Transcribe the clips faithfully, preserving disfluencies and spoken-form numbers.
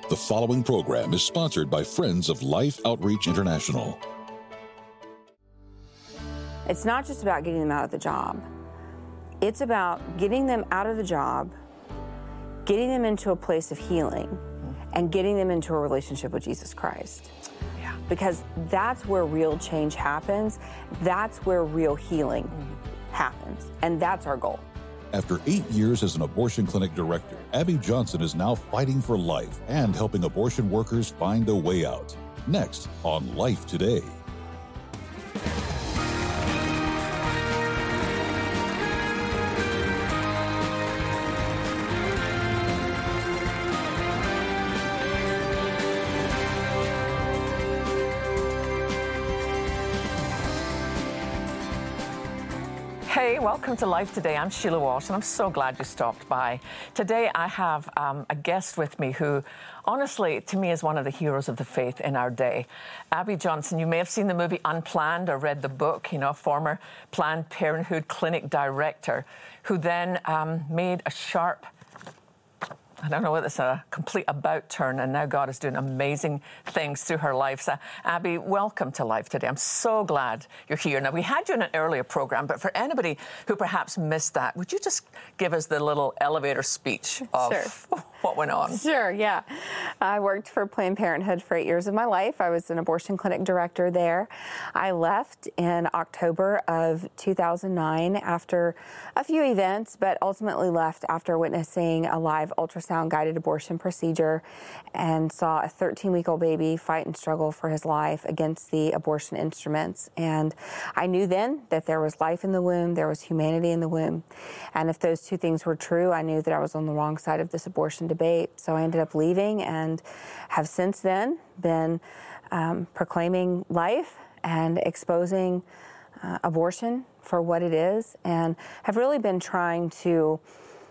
The following program is sponsored by Friends of Life Outreach International. It's not just about getting them out of the job. It's about getting them out of the job, getting them into a place of healing, and getting them into a relationship with Jesus Christ. Yeah. Because that's where real change happens. That's where real healing mm-hmm. happens. And that's our goal. After eight years as an abortion clinic director, Abby Johnson is now fighting for life and helping abortion workers find a way out. Next on Life Today. Hey, welcome to Life Today. I'm Sheila Walsh, and I'm so glad you stopped by. Today, I have um, a guest with me who, honestly, to me, is one of the heroes of the faith in our day. Abby Johnson, you may have seen the movie Unplanned or read the book, you know, former Planned Parenthood clinic director who then um, made a sharp I don't know whether it's a complete about turn, and now God is doing amazing things through her life. So, Abby, welcome to Life Today. I'm so glad you're here. Now, we had you in an earlier program, but for anybody who perhaps missed that, would you just give us the little elevator speech of sure. what went on? Sure, yeah. I worked for Planned Parenthood for eight years of my life. I was an abortion clinic director there. I left in October of two thousand nine after a few events, but ultimately left after witnessing a live ultrasound guided abortion procedure and saw a thirteen-week-old baby fight and struggle for his life against the abortion instruments. And I knew then that there was life in the womb, there was humanity in the womb. And if those two things were true, I knew that I was on the wrong side of this abortion debate. So I ended up leaving and have since then been um, proclaiming life and exposing uh, abortion for what it is, and have really been trying to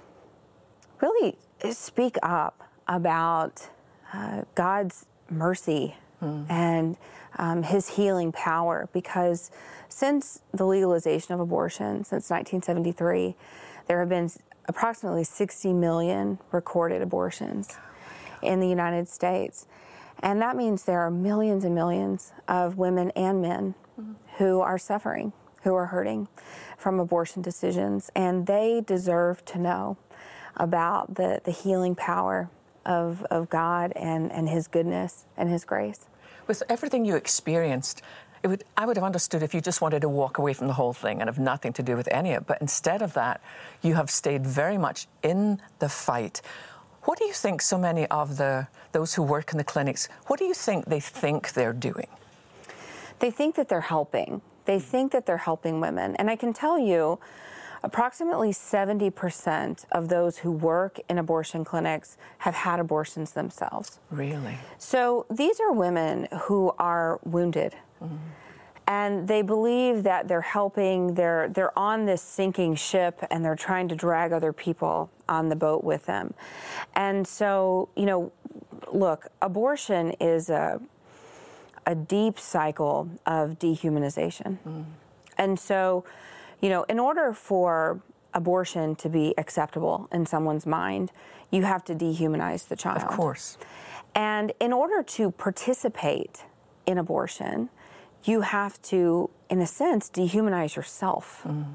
really speak up about uh, God's mercy hmm. and um, his healing power, because since the legalization of abortion, since nineteen seventy-three, there have been approximately sixty million recorded abortions in the United States. And that means there are millions and millions of women and men hmm. who are suffering, who are hurting from abortion decisions, and they deserve to know about the, the healing power of, of God and, and his goodness and his grace. With everything you experienced, it would, I would have understood if you just wanted to walk away from the whole thing and have nothing to do with any of it. But instead of that, you have stayed very much in the fight. What do you think so many of the those who work in the clinics, what do you think they think they're doing? They think that they're helping. They think that they're helping women. And I can tell you, approximately seventy percent of those who work in abortion clinics have had abortions themselves. Really? So these are women who are wounded. Mm-hmm. And they believe that they're helping, they're, they're on this sinking ship, and they're trying to drag other people on the boat with them. And so, you know, look, abortion is a, a deep cycle of dehumanization. Mm. And so, you know, in order for abortion to be acceptable in someone's mind, you have to dehumanize the child. Of course. And in order to participate in abortion, you have to, in a sense, dehumanize yourself. Mm.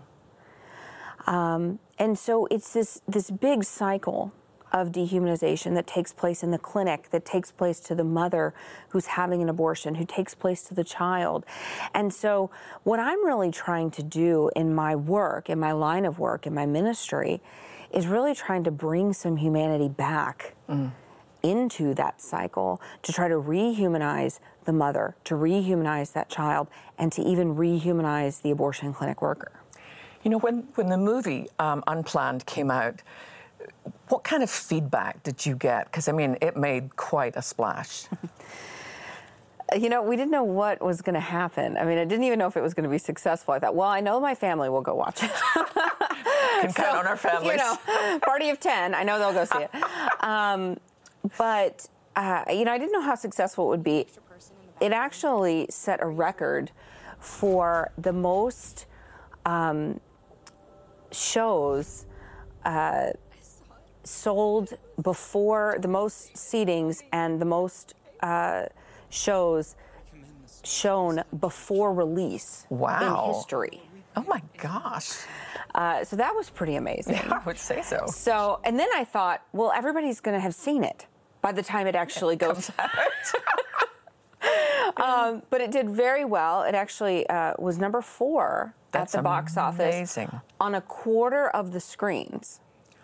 Um, and so it's this, this big cycle of dehumanization that takes place in the clinic, that takes place to the mother who's having an abortion, who takes place to the child. And so what I'm really trying to do in my work, in my line of work, in my ministry, is really trying to bring some humanity back mm. into that cycle, to try to rehumanize the mother, to rehumanize that child, and to even rehumanize the abortion clinic worker. You know, when, when the movie um, Unplanned came out, what kind of feedback did you get? Because, I mean, it made quite a splash. You know, we didn't know what was going to happen. I mean, I didn't even know if it was going to be successful. I thought, well, I know my family will go watch it. Can so, count on our families. You know, party of ten, I know they'll go see it. Um, but, uh, you know, I didn't know how successful it would be. It actually set a record for the most um, shows uh, sold before the most seatings and the most uh, shows shown before release wow. in history. Oh my gosh. Uh, so that was pretty amazing. Yeah, I would say so. So, and then I thought, well, everybody's going to have seen it by the time it actually it goes out. um, but it did very well. It actually uh, was number four That's at the box office amazing. On a quarter of the screens.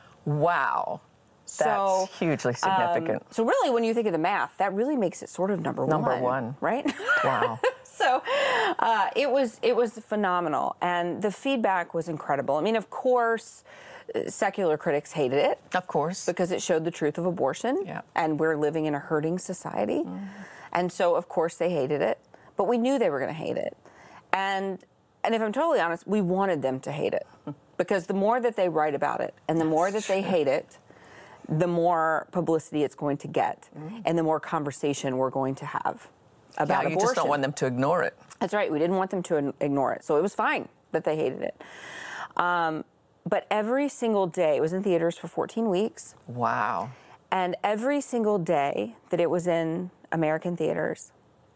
Wow. That's so, hugely significant. Um, so really, when you think of the math, that really makes it sort of number, number one. Number one. Right? Wow. So uh, it was it was phenomenal, and the feedback was incredible. I mean, of course, secular critics hated it. Of course. Because it showed the truth of abortion, yeah. and we're living in a hurting society. Mm. And so, of course, they hated it. But we knew they were going to hate it. And and if I'm totally honest, we wanted them to hate it. Because the more that they write about it, and the more that they hate it, the more publicity it's going to get, mm. and the more conversation we're going to have about yeah, you abortion. just don't want them to ignore it. That's right. We didn't want them to ignore it. So it was fine that they hated it. Um, but every single day, it was in theaters for fourteen weeks. Wow. And every single day that it was in American theaters,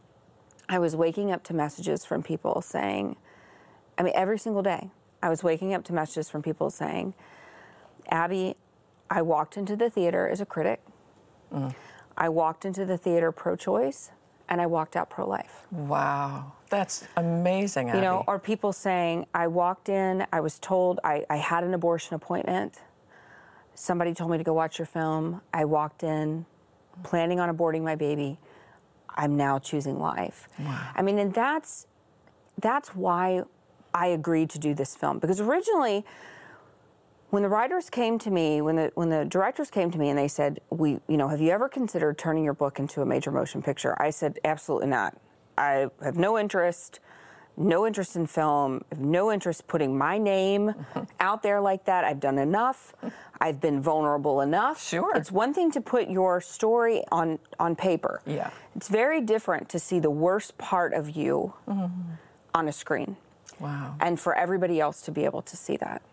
I was waking up to messages from people saying, I mean, every single day, I was waking up to messages from people saying, Abby, I walked into the theater as a critic. Mm. I walked into the theater pro-choice, and I walked out pro-life. Wow. That's amazing, Abby. You know, or people saying, I walked in, I was told I, I had an abortion appointment. Somebody told me to go watch your film. I walked in, planning on aborting my baby. I'm now choosing life. Wow. I mean, and that's that's why I agreed to do this film. Because originally, when the writers came to me, when the when the directors came to me and they said, "We, you know, have you ever considered turning your book into a major motion picture?" I said, "Absolutely not. I have no interest, no interest in film, I have no interest putting my name mm-hmm. out there like that. I've done enough. I've been vulnerable enough. Sure. It's one thing to put your story on on paper. Yeah. It's very different to see the worst part of you mm-hmm. on a screen. Wow. And for everybody else to be able to see that."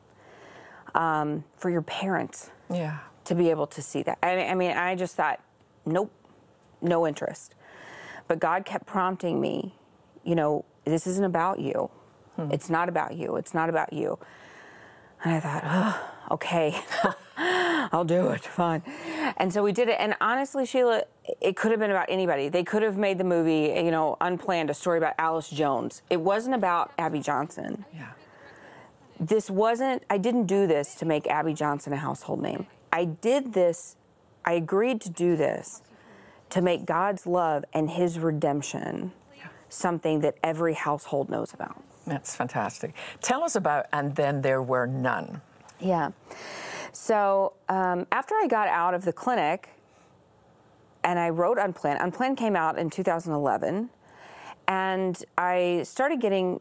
Um, for your parents yeah. to be able to see that. I, I mean, I just thought, nope, no interest. But God kept prompting me, you know, this isn't about you. Hmm. It's not about you. It's not about you. And I thought, oh, okay, I'll do it, fine. And so we did it. And honestly, Sheila, it could have been about anybody. They could have made the movie, you know, unplanned, a story about Alice Jones. It wasn't about Abby Johnson. Yeah. This wasn't, I didn't do this to make Abby Johnson a household name. I did this, I agreed to do this to make God's love and his redemption yeah. something that every household knows about. That's fantastic. Tell us about And Then There Were None. Yeah. So um, after I got out of the clinic and I wrote Unplanned, Unplanned came out in two thousand eleven, and I started getting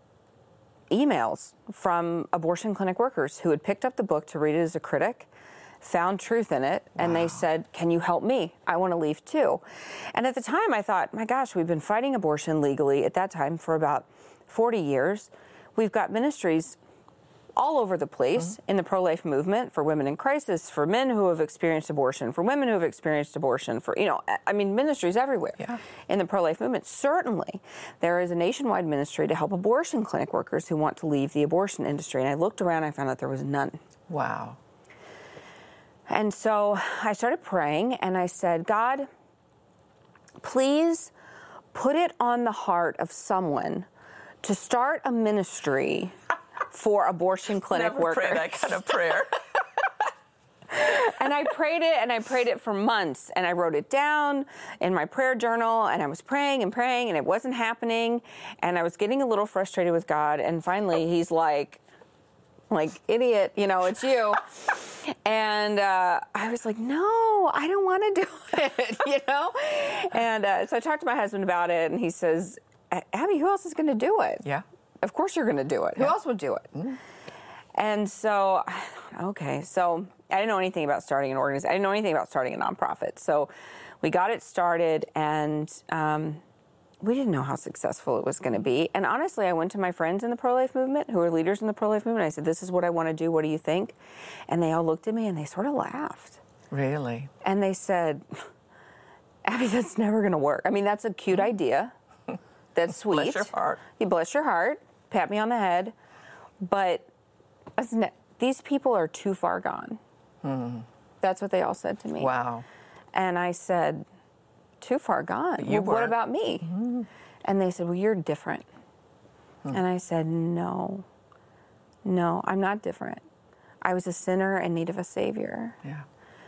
emails from abortion clinic workers who had picked up the book to read it as a critic, found truth in it, wow. and they said, can you help me? I want to leave too. And at the time I thought, my gosh, we've been fighting abortion legally at that time for about forty years. We've got ministries all over the place mm-hmm. in the pro-life movement, for women in crisis, for men who have experienced abortion, for women who have experienced abortion, for, you know, I mean, ministries everywhere yeah. in the pro-life movement. Certainly, there is a nationwide ministry to help abortion clinic workers who want to leave the abortion industry. And I looked around, I found out there was none. Wow. And so I started praying, and I said, God, please put it on the heart of someone to start a ministry for abortion clinic Never workers. Pray that kind of prayer. And I prayed it, and I prayed it for months, and I wrote it down in my prayer journal, and I was praying and praying, and it wasn't happening, and I was getting a little frustrated with God, and finally he's like, like, idiot, you know, it's you. And uh, I was like, no, I don't want to do it, you know? And uh, so I talked to my husband about it, and he says, Abby, who else is going to do it? Yeah. Of course you're going to do it. Yeah. Who else would do it? Mm-hmm. And so, okay, so I didn't know anything about starting an organization. I didn't know anything about starting a nonprofit. So we got it started, and um, we didn't know how successful it was going to be. And honestly, I went to my friends in the pro-life movement who are leaders in the pro-life movement. I said, this is what I want to do. What do you think? And they all looked at me and they sort of laughed. Really? And they said, Abby, that's never going to work. I mean, that's a cute idea. That's sweet. Bless your heart. You bless your heart. Pat me on the head. But ne- these people are too far gone. Mm. That's what they all said to me. Wow. And I said, too far gone? You well, what were. about me? Mm-hmm. And they said, well, you're different. Mm. And I said, no, no, I'm not different. I was a sinner in need of a Savior. Yeah.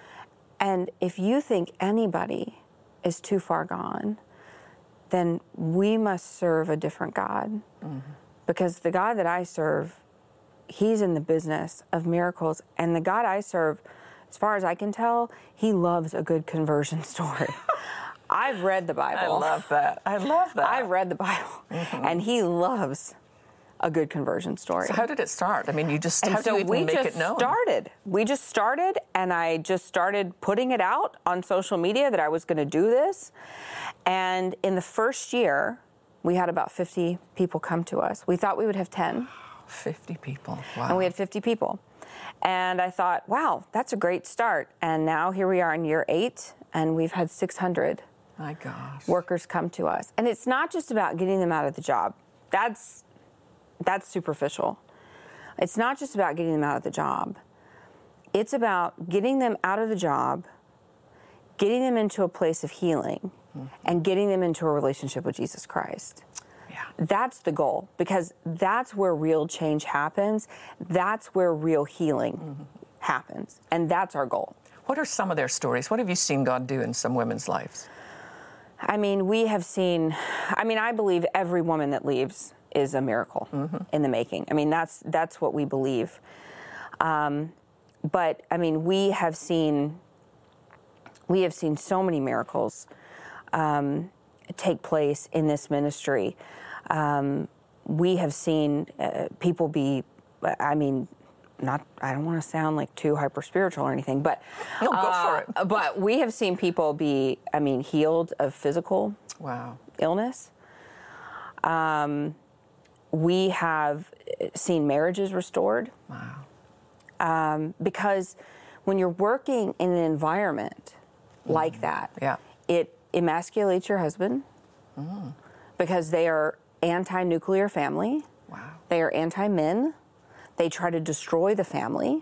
And if you think anybody is too far gone, then we must serve a different God. Mm-hmm. Because the God that I serve, he's in the business of miracles. And the God I serve, as far as I can tell, he loves a good conversion story. I've read the Bible. I love that. I love that. I've read the Bible. Mm-hmm. And he loves a good conversion story. So how did it start? I mean, you just, and how so do you even we make just it known? started. We just started, and I just started putting it out on social media that I was going to do this. And in the first year, we had about fifty people come to us. We thought we would have ten. fifty people. Wow. And we had fifty people. And I thought, wow, that's a great start. And now here we are in year eight, and we've had six hundred My gosh. workers come to us. And it's not just about getting them out of the job. That's that's superficial. It's not just about getting them out of the job. It's about getting them out of the job, getting them into a place of healing, mm-hmm. and getting them into a relationship with Jesus Christ. Yeah. That's the goal, because that's where real change happens. That's where real healing mm-hmm. happens. And that's our goal. What are some of their stories? What have you seen God do in some women's lives? I mean, we have seen, I mean, I believe every woman that leaves is a miracle mm-hmm. in the making. I mean, that's that's what we believe. Um, but, I mean, we have seen, we have seen so many miracles um, take place in this ministry. Um, we have seen uh, people be, I mean, not, I don't want to sound like too hyper spiritual or anything, but no, go uh, for it. But we have seen people be, I mean, healed of physical wow. illness. Um, we have seen marriages restored. Wow. Um, because when you're working in an environment mm. like that, yeah. it emasculates your husband mm. because they are anti-nuclear family. Wow. They are anti-men. They try to destroy the family.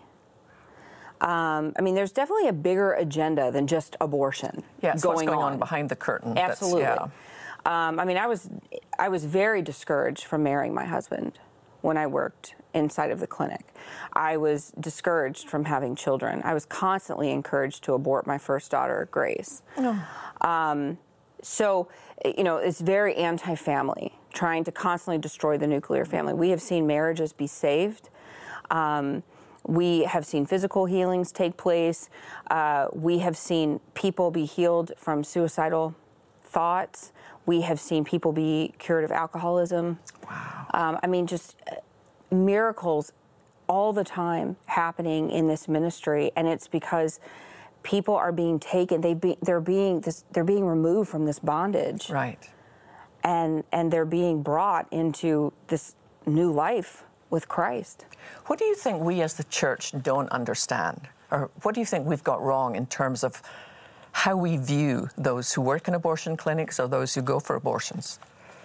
Um, I mean, there's definitely a bigger agenda than just abortion. Yes, going what's going on, on behind the curtain. Absolutely. That's, yeah. um, I mean, I was I was very discouraged from marrying my husband when I worked inside of the clinic. I was discouraged from having children. I was constantly encouraged to abort my first daughter, Grace. Oh. Um, so, you know, it's very anti-family, trying to constantly destroy the nuclear family. We have seen marriages be saved. Um, we have seen physical healings take place. Uh, we have seen people be healed from suicidal thoughts. We have seen people be cured of alcoholism. Wow. Um, I mean, just miracles all the time happening in this ministry, and it's because people are being taken. They be, they're being this, they're being removed from this bondage, right? And and they're being brought into this new life with Christ. What do you think we as the church don't understand, or what do you think we've got wrong in terms of how we view those who work in abortion clinics or those who go for abortions?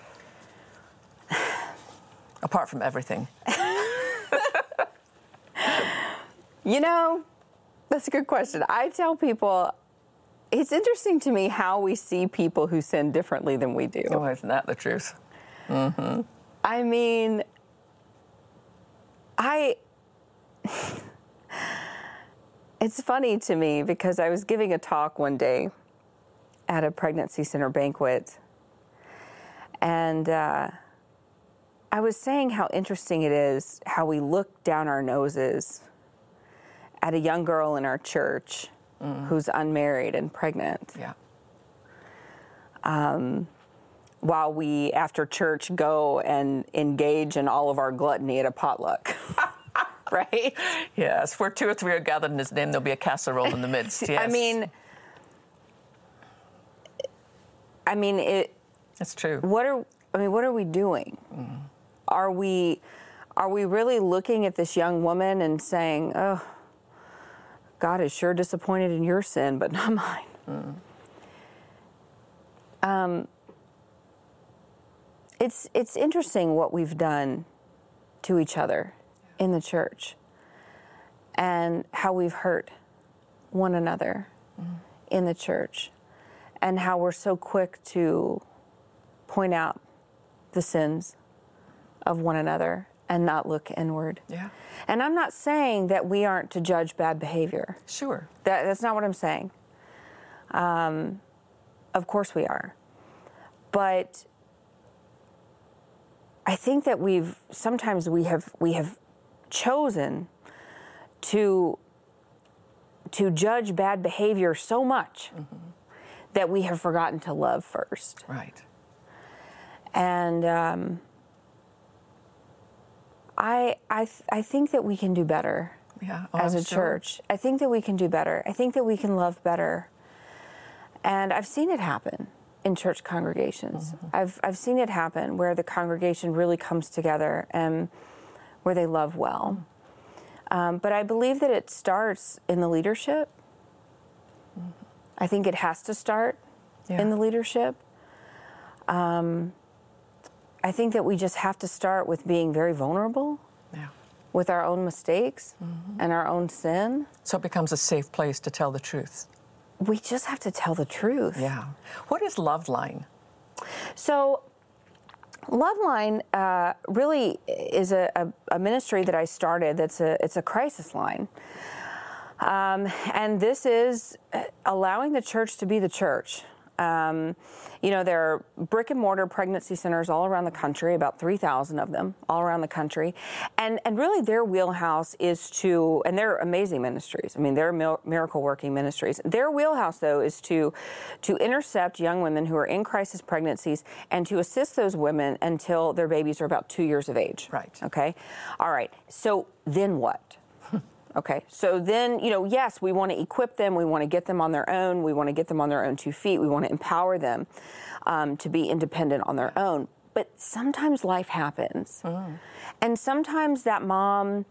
Apart from everything. You know, that's a good question. I tell people, it's interesting to me how we see people who sin differently than we do. Oh, isn't that the truth? Mm-hmm. I mean, I... It's funny to me because I was giving a talk one day at a pregnancy center banquet, and uh, I was saying how interesting it is how we look down our noses at a young girl in our church mm. who's unmarried and pregnant. Yeah. Um, while we, after church, go and engage in all of our gluttony at a potluck. Right? Yes. Where two or three are gathered in his name, there'll be a casserole in the midst. Yes. I mean, I mean, it. That's true. What are I mean, what are we doing? Mm. Are we are we really looking at this young woman and saying, "Oh, God is sure disappointed in your sin, but not mine." Mm. Um, it's it's interesting what we've done to each other in the church, and how we've hurt one another mm. in the church, and how we're so quick to point out the sins of one another and not look inward. Yeah. And I'm not saying that we aren't to judge bad behavior. Sure. That, that's not what I'm saying. Um, of course we are. But I think that we've, sometimes we have, we have chosen to, to judge bad behavior so much mm-hmm. that we have forgotten to love first. Right. And um, I, I, th- I think that we can do better yeah. oh, as I'm a sure. church. I think that we can do better. I think that we can love better. And I've seen it happen in church congregations. Mm-hmm. I've, I've seen it happen where the congregation really comes together and where they love well. Mm-hmm. Um, but I believe that it starts in the leadership. Mm-hmm. I think it has to start yeah. in the leadership. Um, I think that we just have to start with being very vulnerable yeah. with our own mistakes mm-hmm. and our own sin. So it becomes a safe place to tell the truth. We just have to tell the truth. Yeah. What is Loveline? So Loveline uh, really is a, a, a ministry that I started that's a, it's a crisis line. Um, and this is allowing the church to be the church. Um, you know, there are brick and mortar pregnancy centers all around the country, about three thousand of them all around the country. And and really their wheelhouse is to, and they're amazing ministries. I mean, they're mil- miracle working ministries. Their wheelhouse, though, is to, to intercept young women who are in crisis pregnancies and to assist those women until their babies are about two years of age. Right. Okay. All right. So then what? Okay, so then, you know, yes, we want to equip them. We want to get them on their own. We want to get them on their own two feet. We want to empower them um, to be independent on their own. But sometimes life happens. Mm. And sometimes that mom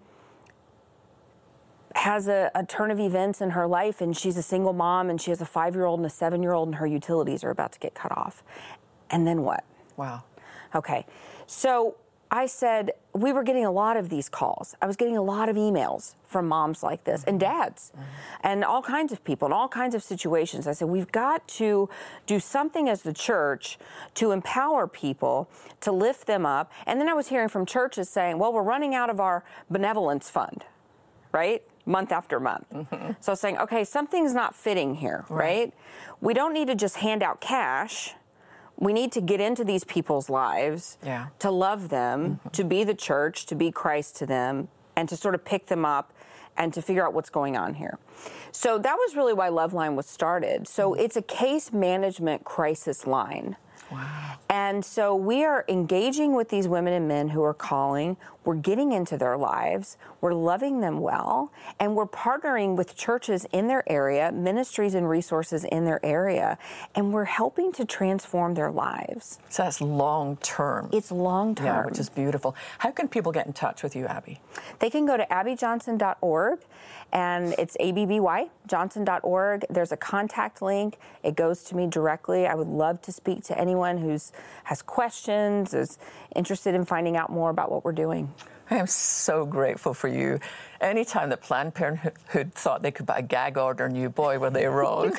has a, a turn of events in her life, and she's a single mom, and she has a five-year-old and a seven-year-old, and her utilities are about to get cut off. And then what? Wow. Okay, so I said, we were getting a lot of these calls. I was getting a lot of emails from moms like this and dads mm-hmm. and all kinds of people in all kinds of situations. I said, we've got to do something as the church to empower people, to lift them up. And then I was hearing from churches saying, well, we're running out of our benevolence fund, right? Month after month. Mm-hmm. So I was saying, okay, something's not fitting here, right? right? We don't need to just hand out cash. We need to get into these people's lives, yeah. to love them, mm-hmm. to be the church, to be Christ to them, and to sort of pick them up and to figure out what's going on here. So that was really why Loveline was started. So mm-hmm. it's a case management crisis line. Wow. And so we are engaging with these women and men who are calling. We're getting into their lives. We're loving them well. And we're partnering with churches in their area, ministries and resources in their area. And we're helping to transform their lives. So that's long term. It's long term. Yeah, which is beautiful. How can people get in touch with you, Abby? They can go to abby johnson dot org. And it's A B B Y, johnson dot org. There's a contact link. It goes to me directly. I would love to speak to anyone who's has questions, is interested in finding out more about what we're doing. I am so grateful for you. Anytime that Planned Parenthood thought they could buy a gag order on you, boy, were they wrong.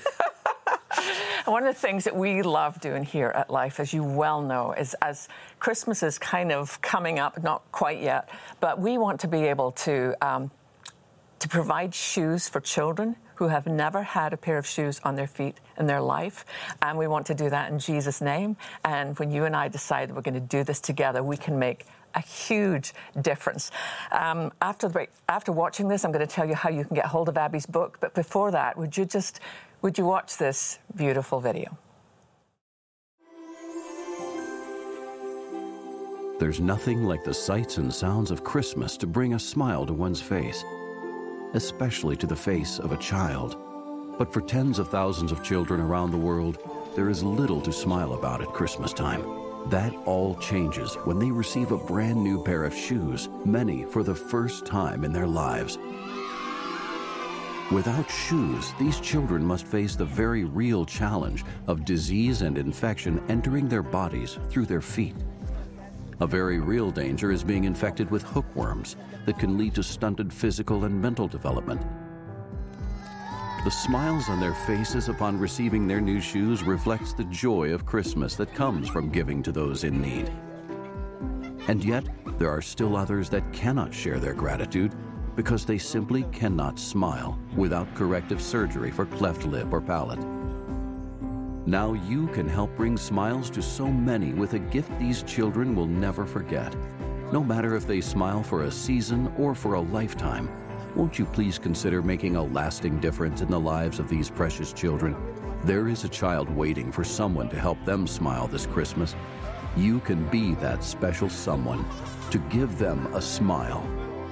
One of the things that we love doing here at Life, as you well know, is as Christmas is kind of coming up, not quite yet, but we want to be able to um, to provide shoes for children who have never had a pair of shoes on their feet in their life. And we want to do that in Jesus' name. And when you and I decide that we're going to do this together, we can make a huge difference. Um, after the break, after watching this, I'm going to tell you how you can get hold of Abby's book. But before that, would you just, would you watch this beautiful video? There's nothing like the sights and sounds of Christmas to bring a smile to one's face, especially to the face of a child. But for tens of thousands of children around the world, there is little to smile about at Christmas time. That all changes when they receive a brand new pair of shoes, many for the first time in their lives. Without shoes, these children must face the very real challenge of disease and infection entering their bodies through their feet. A very real danger is being infected with hookworms that can lead to stunted physical and mental development. The smiles on their faces upon receiving their new shoes reflects the joy of Christmas that comes from giving to those in need. And yet, there are still others that cannot share their gratitude because they simply cannot smile without corrective surgery for cleft lip or palate. Now you can help bring smiles to so many with a gift these children will never forget. No matter if they smile for a season or for a lifetime, won't you please consider making a lasting difference in the lives of these precious children? There is a child waiting for someone to help them smile this Christmas. You can be that special someone to give them a smile.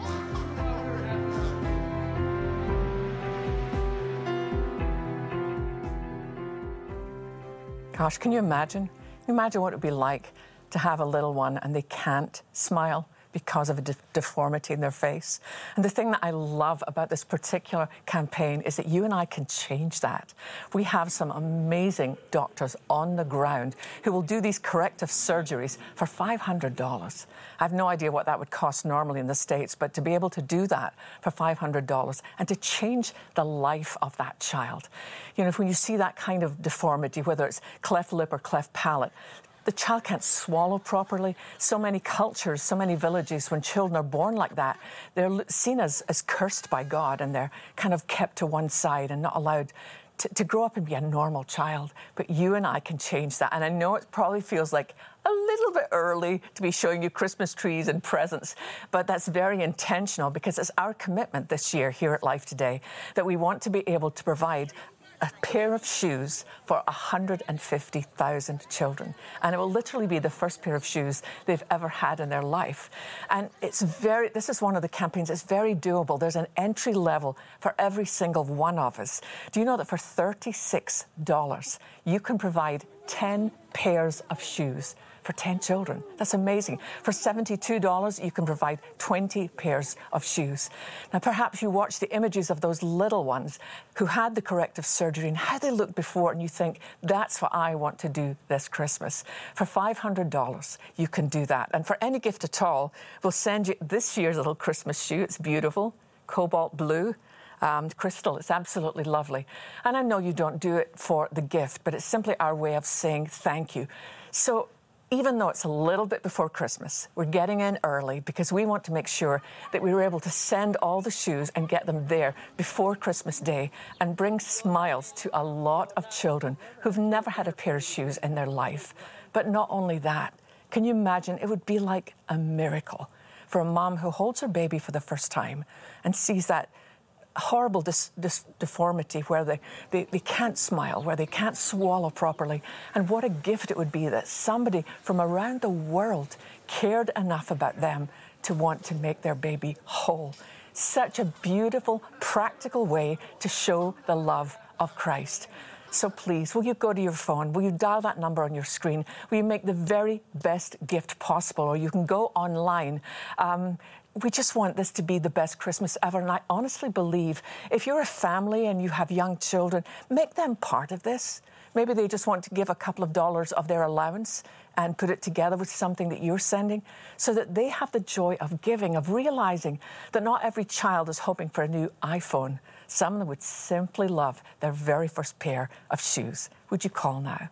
Gosh, can you imagine? Can you imagine what it would be like to have a little one and they can't smile because of a de- deformity in their face? And the thing that I love about this particular campaign is that you and I can change that. We have some amazing doctors on the ground who will do these corrective surgeries for five hundred dollars. I have no idea what that would cost normally in the States, but to be able to do that for five hundred dollars and to change the life of that child. You know, when you see that kind of deformity, whether it's cleft lip or cleft palate, the child can't swallow properly. So many cultures, so many villages, when children are born like that, they're seen as, as cursed by God, and they're kind of kept to one side and not allowed to, to grow up and be a normal child. But you and I can change that. And I know it probably feels like a little bit early to be showing you Christmas trees and presents, but that's very intentional because it's our commitment this year here at Life Today that we want to be able to provide a pair of shoes for one hundred fifty thousand children. And it will literally be the first pair of shoes they've ever had in their life. And it's very, this is one of the campaigns, it's very doable. There's an entry level for every single one of us. Do you know that for thirty-six dollars, you can provide ten pairs of shoes for ten children? That's amazing. For seventy-two dollars, you can provide twenty pairs of shoes. Now, perhaps you watch the images of those little ones who had the corrective surgery and how they looked before, and you think, that's what I want to do this Christmas. For five hundred dollars, you can do that. And for any gift at all, we'll send you this year's little Christmas shoe. It's beautiful, cobalt blue. Um, crystal, it's absolutely lovely. And I know you don't do it for the gift, but it's simply our way of saying thank you. So even though it's a little bit before Christmas, we're getting in early because we want to make sure that we were able to send all the shoes and get them there before Christmas Day and bring smiles to a lot of children who've never had a pair of shoes in their life. But not only that, can you imagine? It would be like a miracle for a mom who holds her baby for the first time and sees that horrible dis- dis- deformity where they, they, they can't smile, where they can't swallow properly. And what a gift it would be that somebody from around the world cared enough about them to want to make their baby whole. Such a beautiful, practical way to show the love of Christ. So please, will you go to your phone? Will you dial that number on your screen? Will you make the very best gift possible? Or you can go online. Um, We just want this to be the best Christmas ever. And I honestly believe if you're a family and you have young children, make them part of this. Maybe they just want to give a couple of dollars of their allowance and put it together with something that you're sending so that they have the joy of giving, of realizing that not every child is hoping for a new iPhone. Some of them would simply love their very first pair of shoes. Would you call now?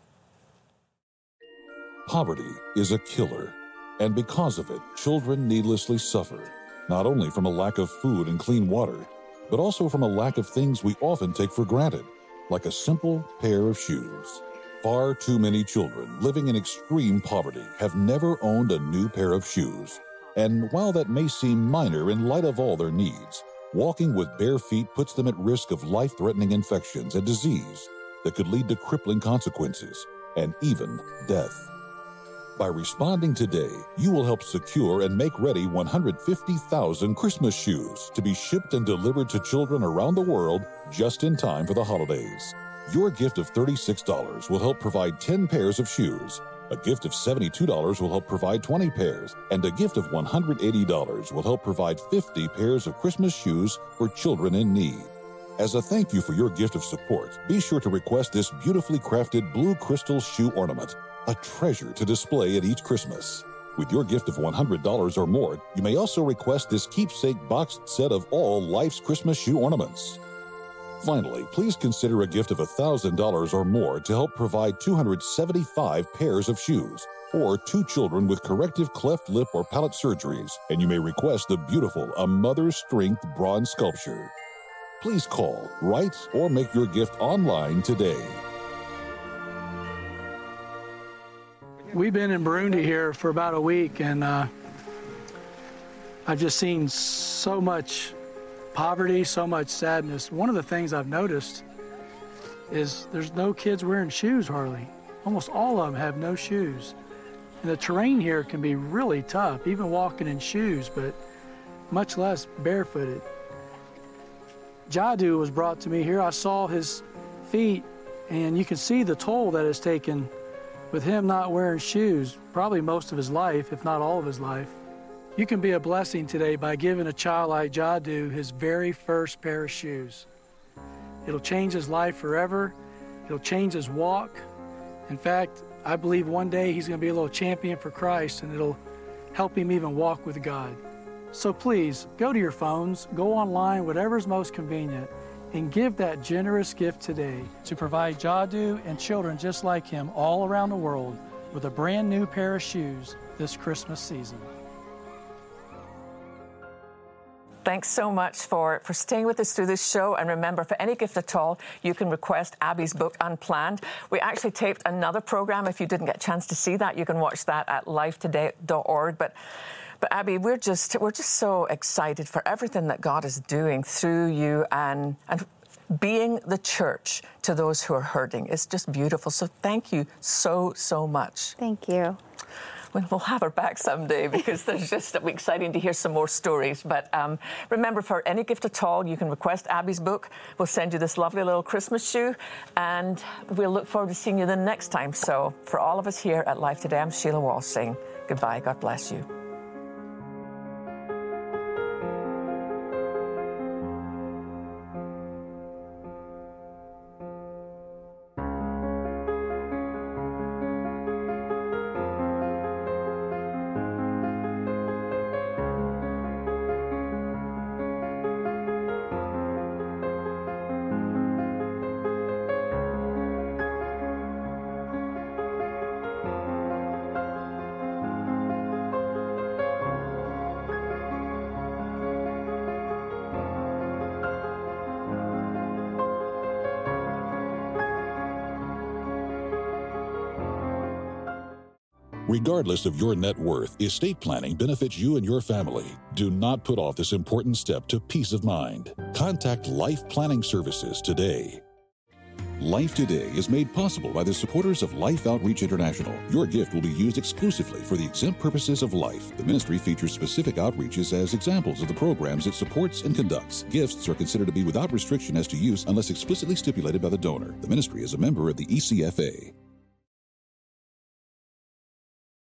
Poverty is a killer, and because of it, children needlessly suffer, not only from a lack of food and clean water, but also from a lack of things we often take for granted, like a simple pair of shoes. Far too many children living in extreme poverty have never owned a new pair of shoes. And while that may seem minor in light of all their needs, walking with bare feet puts them at risk of life-threatening infections and disease that could lead to crippling consequences and even death. By responding today, you will help secure and make ready one hundred fifty thousand Christmas shoes to be shipped and delivered to children around the world just in time for the holidays. Your gift of thirty-six dollars will help provide ten pairs of shoes. A gift of seventy-two dollars will help provide twenty pairs, and a gift of one hundred eighty dollars will help provide fifty pairs of Christmas shoes for children in need. As a thank you for your gift of support, be sure to request this beautifully crafted blue crystal shoe ornament, a treasure to display at each Christmas. With your gift of one hundred dollars or more, you may also request this keepsake boxed set of all Life's Christmas shoe ornaments. Finally, please consider a gift of one thousand dollars or more to help provide two hundred seventy-five pairs of shoes, or two children with corrective cleft lip or palate surgeries, and you may request the beautiful A Mother's Strength bronze sculpture. Please call, write, or make your gift online today. We've been in Burundi here for about a week, and uh, I've just seen so much poverty, so much sadness. One of the things I've noticed is there's no kids wearing shoes hardly. Almost all of them have no shoes. And the terrain here can be really tough, even walking in shoes, but much less barefooted. Jadu was brought to me here. I saw his feet, and you can see the toll that it's taken with him not wearing shoes, probably most of his life, if not all of his life. You can be a blessing today by giving a child like Jadu his very first pair of shoes. It'll change his life forever. It'll change his walk. In fact, I believe one day he's going to be a little champion for Christ, and it'll help him even walk with God. So please, go to your phones, go online, whatever's most convenient, and give that generous gift today to provide Jadu and children just like him all around the world with a brand new pair of shoes this Christmas season. Thanks so much for, for staying with us through this show. And remember, for any gift at all, you can request Abby's book, Unplanned. We actually taped another program. If you didn't get a chance to see that, you can watch that at life today dot org. But But Abby, we're just we're just so excited for everything that God is doing through you and and being the church to those who are hurting. It's just beautiful. So thank you so, so much. Thank you. We'll have her back someday because there's just it'll be exciting to hear some more stories. But um, remember, for any gift at all, you can request Abby's book. We'll send you this lovely little Christmas shoe, and we'll look forward to seeing you the next time. So for all of us here at Life Today, I'm Sheila Walsh saying goodbye. God bless you. Regardless of your net worth, estate planning benefits you and your family. Do not put off this important step to peace of mind. Contact Life Planning Services today. Life Today is made possible by the supporters of Life Outreach International. Your gift will be used exclusively for the exempt purposes of life. The ministry features specific outreaches as examples of the programs it supports and conducts. Gifts are considered to be without restriction as to use unless explicitly stipulated by the donor. The ministry is a member of the E C F A.